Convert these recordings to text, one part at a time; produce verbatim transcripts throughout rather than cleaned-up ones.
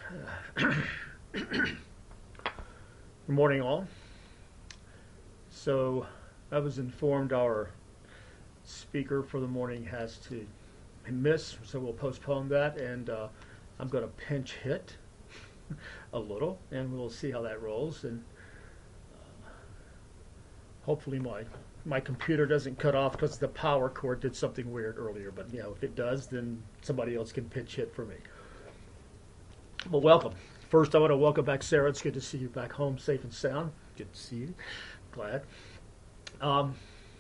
Good morning, all. So, I was informed our speaker for the morning has to miss, so we'll postpone that, and uh, I'm going to pinch hit a little, and we'll see how that rolls. And uh, hopefully, my my computer doesn't cut off because the power cord did something weird earlier. But you know, if it does, then somebody else can pinch hit for me. Well, welcome. First, I want to welcome back Sarah. It's good to see you back home, safe and sound. Good to see you. Glad. Um,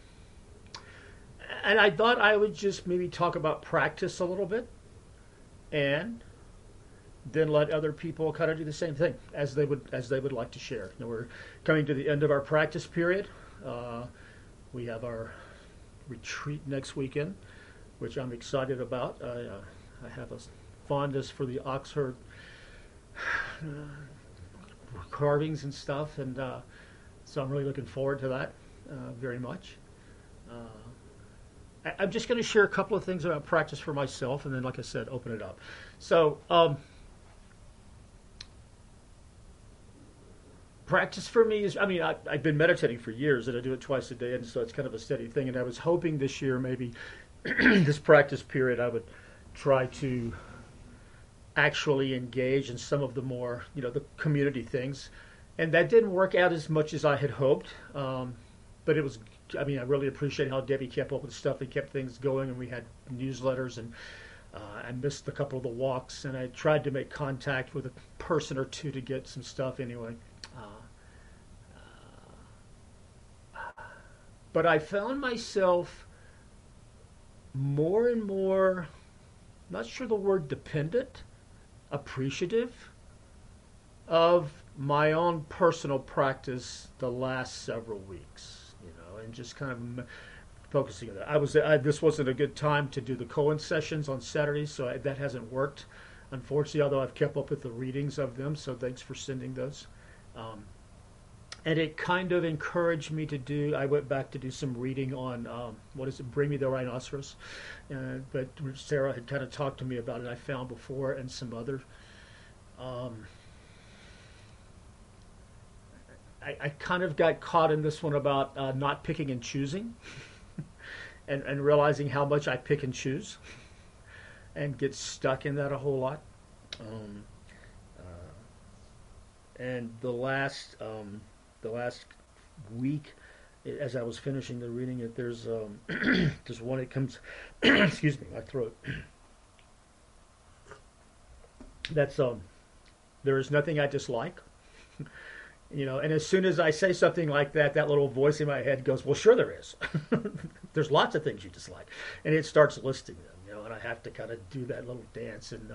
and I thought I would just maybe talk about practice a little bit, and then let other people kind of do the same thing as they would as they would like to share. You know, we're coming to the end of our practice period. Uh, we have our retreat next weekend, which I'm excited about. I, uh, I have a fondness for the Oxford uh, carvings and stuff, and uh, so I'm really looking forward to that uh, very much. Uh, I, I'm just going to share a couple of things about practice for myself, and then, like I said, open it up. So, um, practice for me is, I mean, I, I've been meditating for years, and I do it twice a day, and so it's kind of a steady thing. And I was hoping this year, maybe this practice period, I would try to actually engage in some of the more, you know, the community things. And that didn't work out as much as I had hoped. Um, but it was, I mean, I really appreciate how Debbie kept up with stuff and kept things going. And we had newsletters, and uh, I missed a couple of the walks. And I tried to make contact with a person or two to get some stuff anyway. Uh, uh, but I found myself more and more, not sure the word dependent, appreciative of my own personal practice the last several weeks, you know, and just kind of focusing on that. I was I, this wasn't a good time to do the koan sessions on Saturdays, so I, that hasn't worked, unfortunately. Although I've kept up with the readings of them, so thanks for sending those. Um, and it kind of encouraged me to do. I went back to do some reading on um, what is it, Bring Me the Rhinoceros, uh, but Sarah had kind of talked to me about it. I found before, and some other. Um, I, I kind of got caught in this one about uh, not picking and choosing, and and realizing how much I pick and choose, and get stuck in that a whole lot. Um, uh, and the last. Um, the last week, as I was finishing the reading it, there's um, there's one. It comes, excuse me, my throat. That's um, there is nothing I dislike, you know. And as soon as I say something like that, that little voice in my head goes, "Well, sure there is. There's lots of things you dislike," and it starts listing them, you know. And I have to kind of do that little dance, and uh,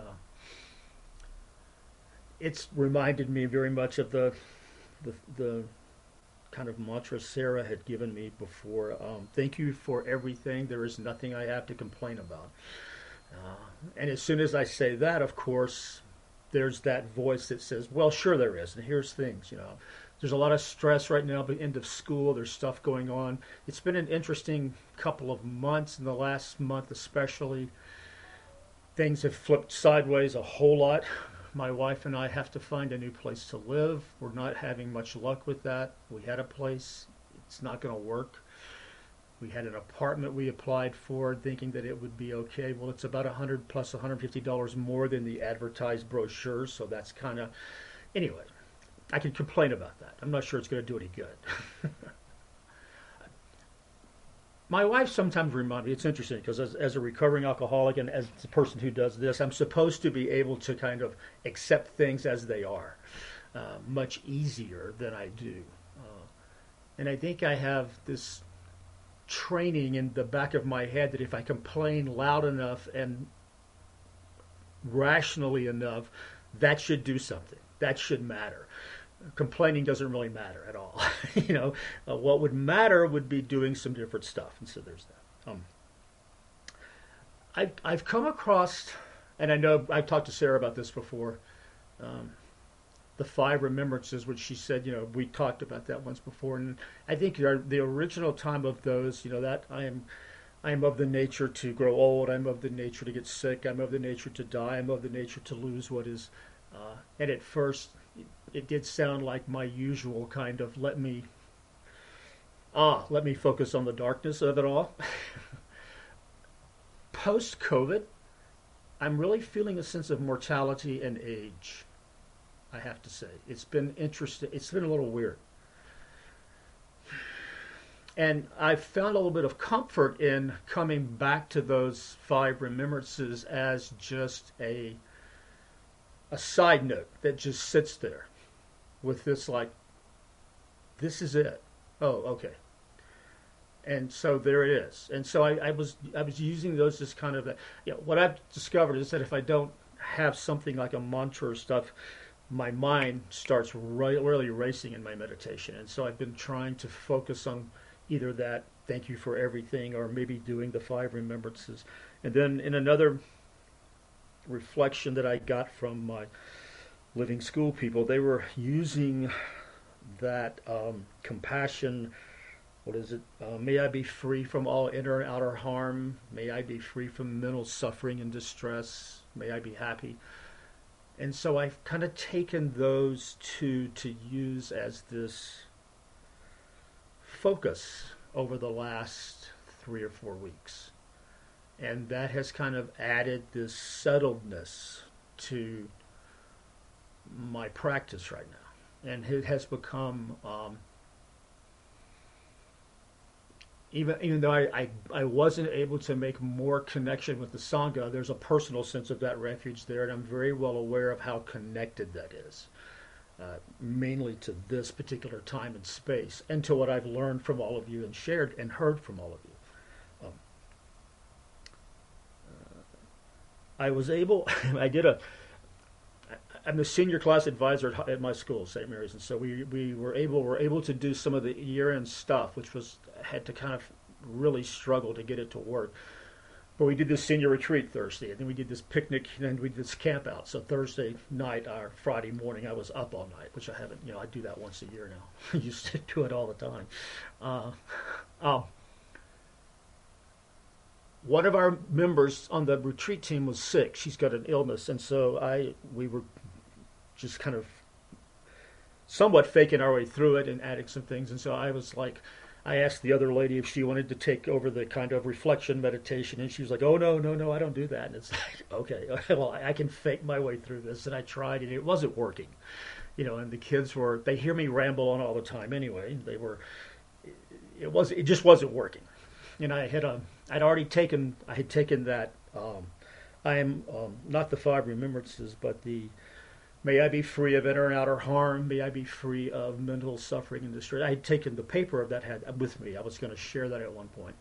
it's reminded me very much of the. The, the kind of mantra Sarah had given me before. Um, thank you for everything. There is nothing I have to complain about. Uh, and as soon as I say that, of course, there's that voice that says, well, sure there is. And here's things, you know. There's a lot of stress right now, but end of school, there's stuff going on. It's been an interesting couple of months, in the last month especially. Things have flipped sideways a whole lot. My wife and I have to find a new place to live. We're not having much luck with that. We had a place. It's not going to work. We had an apartment we applied for thinking that it would be okay. Well, it's about one hundred plus one hundred fifty dollars more than the advertised brochures, so that's kind of... Anyway, I can complain about that. I'm not sure it's going to do any good. My wife sometimes reminds me, it's interesting because as, as a recovering alcoholic and as a person who does this, I'm supposed to be able to kind of accept things as they are uh, much easier than I do. Uh, and I think I have this training in the back of my head that if I complain loud enough and rationally enough, that should do something. That should matter. Complaining doesn't really matter at all. you know, uh, what would matter would be doing some different stuff. And so there's that. Um, I've, I've come across, and I know I've talked to Sarah about this before, um, the five remembrances, which she said, you know, we talked about that once before. And I think our, the original time of those, you know, that I am I am of the nature to grow old. I'm of the nature to get sick. I'm of the nature to die. I'm of the nature to lose what is Uh, and at first, it, it did sound like my usual kind of let me ah let me focus on the darkness of it all. Post COVID, I'm really feeling a sense of mortality and age. I have to say, it's been interesting. It's been a little weird, and I've found a little bit of comfort in coming back to those five remembrances as just a a side note that just sits there with this like, this is it. Oh, okay. And so there it is. And so I, I was I was using those as kind of a, you know, what I've discovered is that if I don't have something like a mantra or stuff, my mind starts really, really racing in my meditation. And so I've been trying to focus on either that, thank you for everything, or maybe doing the five remembrances. And then in another reflection that I got from my living school people, they were using that um, compassion. What is it? Uh, may I be free from all inner and outer harm. May I be free from mental suffering and distress. May I be happy. And so I've kind of taken those two to use as this focus over the last three or four weeks. And that has kind of added this settledness to my practice right now. And it has become, um, even even though I, I, I wasn't able to make more connection with the Sangha, there's a personal sense of that refuge there, and I'm very well aware of how connected that is, uh, mainly to this particular time and space, and to what I've learned from all of you and shared and heard from all of you. Um, I was able, I did a, I'm the senior class advisor at, at my school, Saint Mary's, and so we, we were able were able to do some of the year-end stuff, which was had to kind of really struggle to get it to work. But we did this senior retreat Thursday, and then we did this picnic, and then we did this camp out. So Thursday night or Friday morning, I was up all night, which I haven't, you know, I do that once a year now. I used to do it all the time. Uh, um, one of our members on the retreat team was sick. She's got an illness, and so I we were just kind of somewhat faking our way through it and adding some things. And so I was like, I asked the other lady if she wanted to take over the kind of reflection meditation, and she was like, oh, no, no, no, I don't do that. And it's like, okay, well, I can fake my way through this. And I tried, and it wasn't working. You know, and the kids were, they hear me ramble on all the time anyway. They were, it was, it just wasn't working. And I had, um, I'd already taken, I had taken that, um, I am, um, not the five remembrances, but the, may I be free of inner and outer harm. May I be free of mental suffering and distress. I had taken the paper of that had with me. I was going to share that at one point.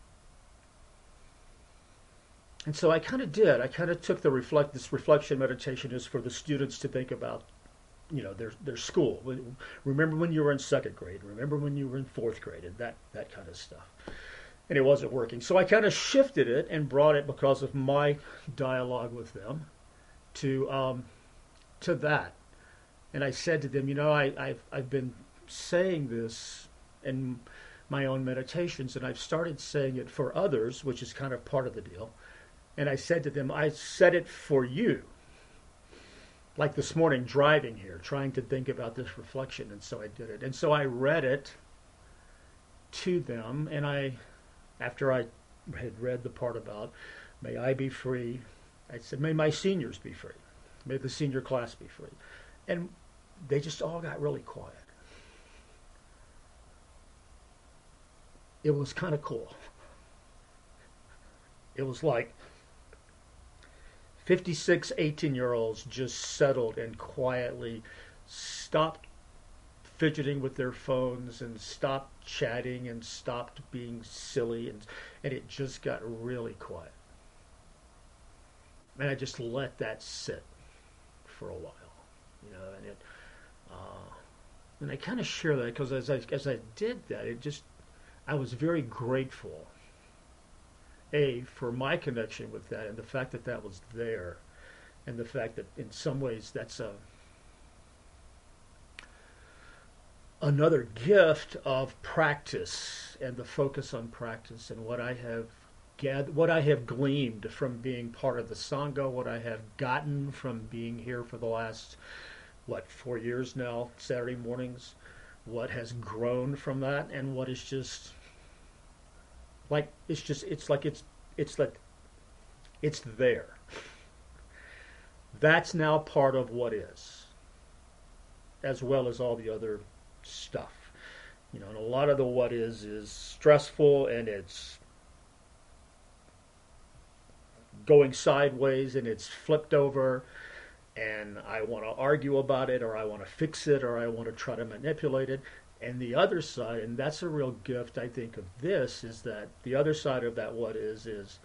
And so I kind of did. I kind of took the reflect. This reflection meditation is for the students to think about, you know, their their school. Remember when you were in second grade. Remember when you were in fourth grade, and that that kind of stuff. And it wasn't working. So I kind of shifted it and brought it, because of my dialogue with them, to um, to that. And I said to them, you know, I, I've, I've been saying this in my own meditations, and I've started saying it for others, which is kind of part of the deal. And I said to them, I said it for you. Like this morning, driving here, trying to think about this reflection, and so I did it. And so I read it to them, and I, after I had read the part about, may I be free, I said, may my seniors be free. May the senior class be free. And they just all got really quiet. It was kind of cool. It was like fifty-six eighteen-year-olds just settled and quietly stopped fidgeting with their phones and stopped chatting and stopped being silly, and, and it just got really quiet. And I just let that sit for a while, you know, and it, uh, and I kind of share that because as I as I did that, it just, I was very grateful, A, for my connection with that, and the fact that that was there, and the fact that in some ways that's a another gift of practice and the focus on practice, and what I have gathered, what I have gleaned from being part of the Sangha, what I have gotten from being here for the last, what, four years now, Saturday mornings, what has grown from that, and what is just like, it's just, it's like, it's, it's like, it's there. That's now part of what is, as well as all the other stuff. You know, and a lot of the what is is stressful, and it's going sideways, and it's flipped over, and I want to argue about it, or I want to fix it, or I want to try to manipulate it. And the other side, and that's a real gift, I think, of this, is that the other side of that what is is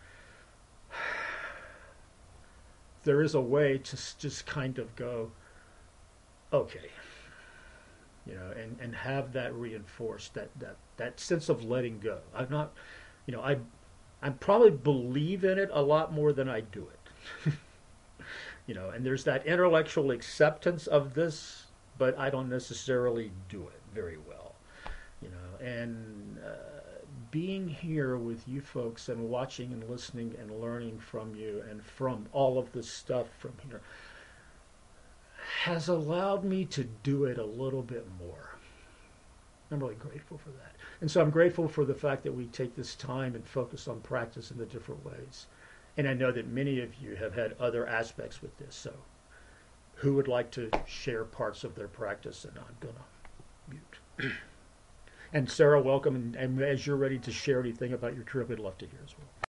there is a way to just kind of go, okay, you know, and, and have that reinforced, that, that, that sense of letting go. I'm not, you know, I I probably believe in it a lot more than I do it. You know, and there's that intellectual acceptance of this, but I don't necessarily do it very well. You know, and uh, being here with you folks and watching and listening and learning from you and from all of this stuff from here has allowed me to do it a little bit more. I'm really grateful for that. And so I'm grateful for the fact that we take this time and focus on practice in the different ways. And I know that many of you have had other aspects with this. So who would like to share parts of their practice? And I'm going to mute. And Sarah, welcome. And, and as you're ready to share anything about your trip, we'd love to hear as well.